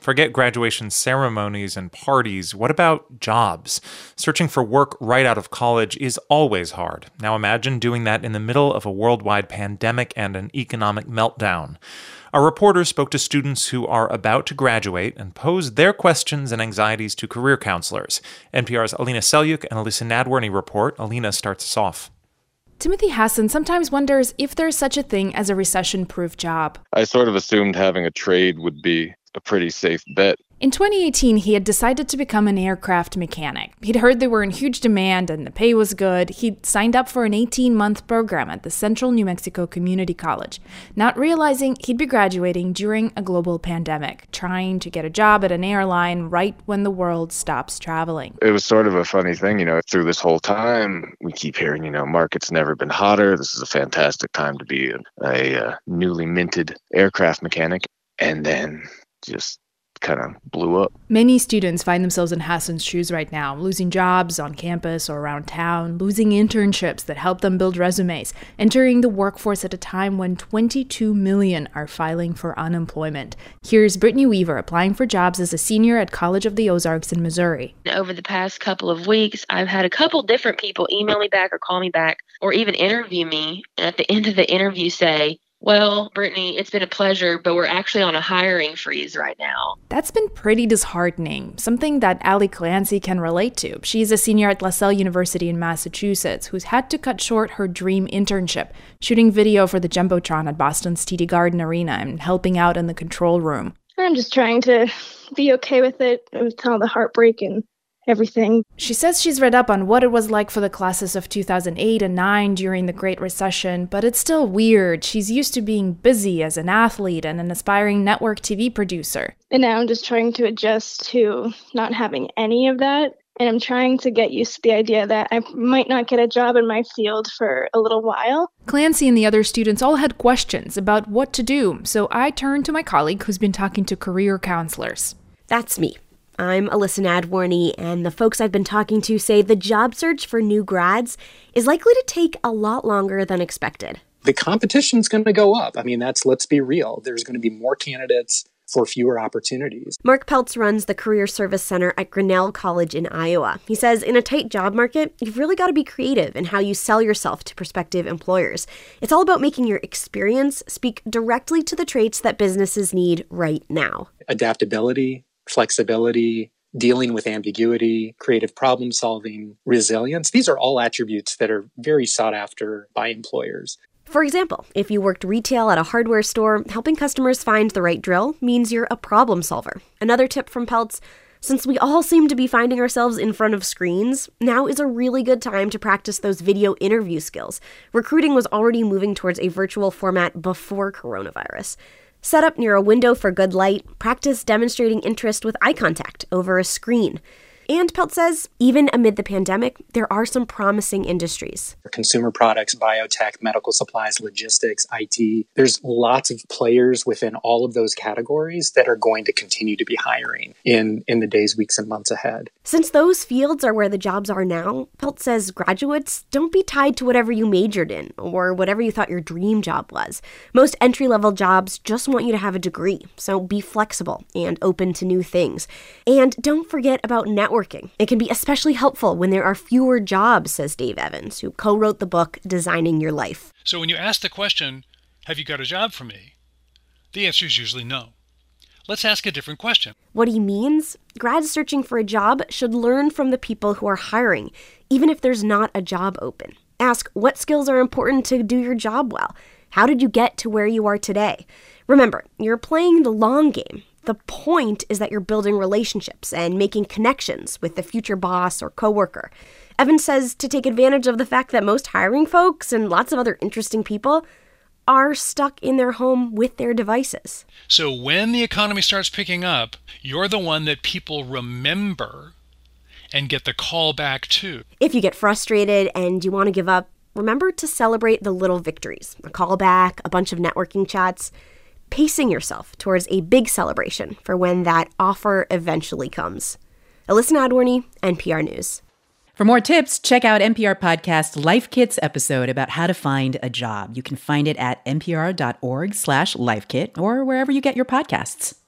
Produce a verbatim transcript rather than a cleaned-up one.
Forget graduation ceremonies and parties. What about jobs? Searching for work right out of college is always hard. Now imagine doing that in the middle of a worldwide pandemic and an economic meltdown. Our reporter spoke to students who are about to graduate and posed their questions and anxieties to career counselors. N P R's Alina Selyuk and Alyssa Nadworny report. Alina starts us off. Timothy Hassan sometimes wonders if there's such a thing as a recession-proof job. I sort of assumed having a trade would be a pretty safe bet. In twenty eighteen, he had decided to become an aircraft mechanic. He'd heard they were in huge demand and the pay was good. He'd signed up for an eighteen-month program at the Central New Mexico Community College, not realizing he'd be graduating during a global pandemic, trying to get a job at an airline right when the world stops traveling. It was sort of a funny thing, you know, through this whole time, we keep hearing, you know, market's never been hotter. This is a fantastic time to be a, a uh, newly minted aircraft mechanic. And then just kind of blew up. Many students find themselves in Hassan's shoes right now, losing jobs on campus or around town, losing internships that help them build resumes, entering the workforce at a time when twenty-two million are filing for unemployment. Here's Brittany Weaver applying for jobs as a senior at College of the Ozarks in Missouri. Over the past couple of weeks, I've had a couple different people email me back or call me back or even interview me, and at the end of the interview say, "Well, Brittany, it's been a pleasure, but we're actually on a hiring freeze right now." That's been pretty disheartening, something that Allie Clancy can relate to. She's a senior at LaSalle University in Massachusetts who's had to cut short her dream internship, shooting video for the Jumbotron at Boston's T D Garden Arena and helping out in the control room. I'm just trying to be okay with it, with all the heartbreak and everything. She says she's read up on what it was like for the classes of two thousand eight and nine during the Great Recession, but it's still weird. She's used to being busy as an athlete and an aspiring network T V producer. And now I'm just trying to adjust to not having any of that. And I'm trying to get used to the idea that I might not get a job in my field for a little while. Clancy and the other students all had questions about what to do, so I turned to my colleague who's been talking to career counselors. That's me. I'm Alyssa Nadworny, and the folks I've been talking to say the job search for new grads is likely to take a lot longer than expected. The competition's going to go up. I mean, that's, let's be real. There's going to be more candidates for fewer opportunities. Mark Peltz runs the Career Service Center at Grinnell College in Iowa. He says in a tight job market, you've really got to be creative in how you sell yourself to prospective employers. It's all about making your experience speak directly to the traits that businesses need right now. Adaptability, flexibility, dealing with ambiguity, creative problem solving, resilience. These are all attributes that are very sought after by employers. For example, if you worked retail at a hardware store, helping customers find the right drill means you're a problem solver. Another tip from Peltz, since we all seem to be finding ourselves in front of screens, now is a really good time to practice those video interview skills. Recruiting was already moving towards a virtual format before coronavirus. Set up near a window for good light, practice demonstrating interest with eye contact over a screen. And Peltz says, even amid the pandemic, there are some promising industries. Consumer products, biotech, medical supplies, logistics, I T. There's lots of players within all of those categories that are going to continue to be hiring in, in the days, weeks, and months ahead. Since those fields are where the jobs are now, Peltz says graduates, don't be tied to whatever you majored in or whatever you thought your dream job was. Most entry-level jobs just want you to have a degree, so be flexible and open to new things. And don't forget about networking. It can be especially helpful when there are fewer jobs, says Dave Evans, who co-wrote the book Designing Your Life. So when you ask the question, have you got a job for me? The answer is usually no. Let's ask a different question. What he means? Grads searching for a job should learn from the people who are hiring, even if there's not a job open. Ask what skills are important to do your job well. How did you get to where you are today? Remember, you're playing the long game. The point is that you're building relationships and making connections with the future boss or coworker. Evans says to take advantage of the fact that most hiring folks and lots of other interesting people are stuck in their home with their devices. So when the economy starts picking up, you're the one that people remember and get the call back to. If you get frustrated and you want to give up, remember to celebrate the little victories. A call back, a bunch of networking chats. Pacing yourself towards a big celebration for when that offer eventually comes. Alyssa Nadworny, N P R News. For more tips, check out N P R podcast Life Kit's episode about how to find a job. You can find it at npr.org slash lifekit or wherever you get your podcasts.